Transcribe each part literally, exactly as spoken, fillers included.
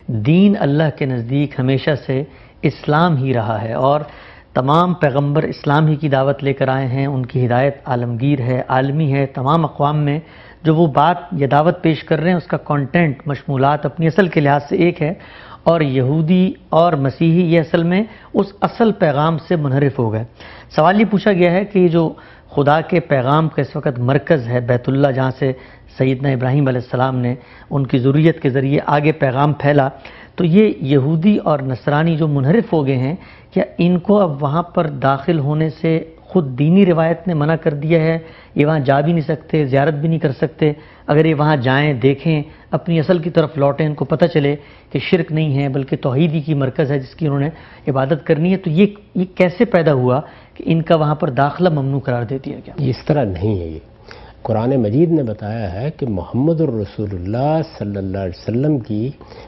دین اللہ کے نزدیک ہمیشہ سے اسلام ہی رہا ہے، اور تمام پیغمبر اسلام ہی کی دعوت لے کر آئے ہیں. ان کی ہدایت عالمگیر ہے، عالمی ہے. تمام اقوام میں جو وہ بات یا دعوت پیش کر رہے ہیں اس کا کانٹینٹ، مشمولات اپنی اصل کے لحاظ سے ایک ہے، اور یہودی اور مسیحی یہ اصل میں اس اصل پیغام سے منحرف ہو گئے. سوال یہ پوچھا گیا ہے کہ یہ جو خدا کے پیغام کا اس وقت مرکز ہے بیت اللہ، جہاں سے سیدنا ابراہیم علیہ السلام نے ان کی ذریت کے ذریعے آگے پیغام پھیلا، تو یہ یہودی اور نصرانی جو منحرف ہو گئے ہیں، کیا ان کو اب وہاں پر داخل ہونے سے خود دینی روایت نے منع کر دیا ہے؟ یہ وہاں جا بھی نہیں سکتے، زیارت بھی نہیں کر سکتے؟ اگر یہ وہاں جائیں، دیکھیں، اپنی اصل کی طرف لوٹیں، ان کو پتہ چلے کہ شرک نہیں ہے بلکہ توحید ہی کی مرکز ہے جس کی انہوں نے عبادت کرنی ہے، تو یہ یہ کیسے پیدا ہوا کہ ان کا وہاں پر داخلہ ممنوع قرار دے دیا گیا؟ اس طرح نہیں ہے. یہ قرآن مجید نے بتایا ہے کہ محمد الرسول اللہ صلی اللہ علیہ وسلم کی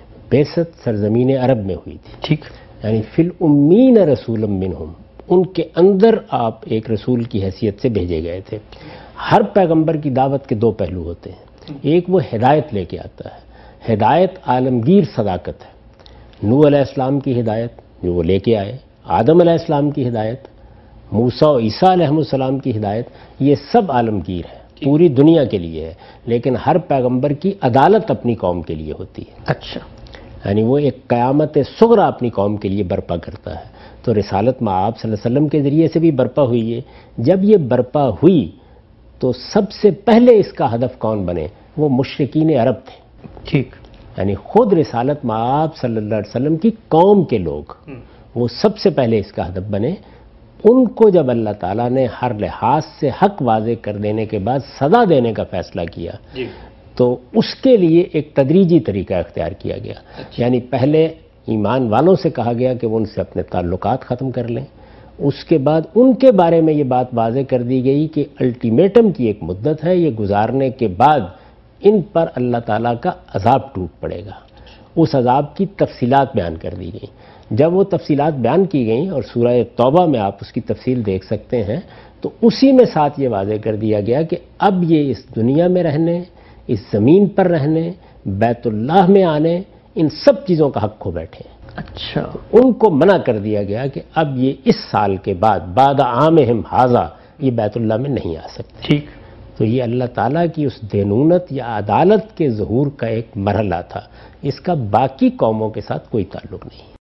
بعثت سرزمین عرب میں ہوئی تھی. ٹھیک، یعنی فی الامین رسول منہم، ان کے اندر آپ ایک رسول کی حیثیت سے بھیجے گئے تھے. ہر پیغمبر کی دعوت کے دو پہلو ہوتے ہیں. ایک وہ ہدایت لے کے آتا ہے، ہدایت عالمگیر صداقت ہے. نوح علیہ السلام کی ہدایت جو وہ لے کے آئے، آدم علیہ السلام کی ہدایت، موسیٰ و عیسیٰ علیہ السلام کی ہدایت، یہ سب عالمگیر ہے، پوری دنیا کے لیے ہے. لیکن ہر پیغمبر کی عدالت اپنی قوم کے لیے ہوتی ہے. اچھا، یعنی وہ ایک قیامت صغریٰ اپنی قوم کے لیے برپا کرتا ہے. تو رسالت مآب صلی اللہ علیہ وسلم کے ذریعے سے بھی برپا ہوئی ہے. جب یہ برپا ہوئی تو سب سے پہلے اس کا ہدف کون بنے؟ وہ مشرکین عرب تھے. ٹھیک، یعنی خود رسالت مآب صلی اللہ علیہ وسلم کی قوم کے لوگ وہ سب سے پہلے اس کا ہدف بنے. ان کو جب اللہ تعالیٰ نے ہر لحاظ سے حق واضح کر دینے کے بعد سزا دینے کا فیصلہ کیا جی، تو اس کے لیے ایک تدریجی طریقہ اختیار کیا گیا. یعنی پہلے ایمان والوں سے کہا گیا کہ وہ ان سے اپنے تعلقات ختم کر لیں. اس کے بعد ان کے بارے میں یہ بات واضح کر دی گئی کہ الٹیمیٹم کی ایک مدت ہے، یہ گزارنے کے بعد ان پر اللہ تعالیٰ کا عذاب ٹوٹ پڑے گا. اس عذاب کی تفصیلات بیان کر دی گئیں. جب وہ تفصیلات بیان کی گئیں، اور سورہ توبہ میں آپ اس کی تفصیل دیکھ سکتے ہیں، تو اسی میں ساتھ یہ واضح کر دیا گیا کہ اب یہ اس دنیا میں رہنے، اس زمین پر رہنے، بیت اللہ میں آنے، ان سب چیزوں کا حق کھو بیٹھے ہیں. اچھا، ان کو منع کر دیا گیا کہ اب یہ اس سال کے بعد بعد عامہم ھذا یہ بیت اللہ میں نہیں آ سکتے. ٹھیک، تو یہ اللہ تعالیٰ کی اس دینونت یا عدالت کے ظہور کا ایک مرحلہ تھا. اس کا باقی قوموں کے ساتھ کوئی تعلق نہیں.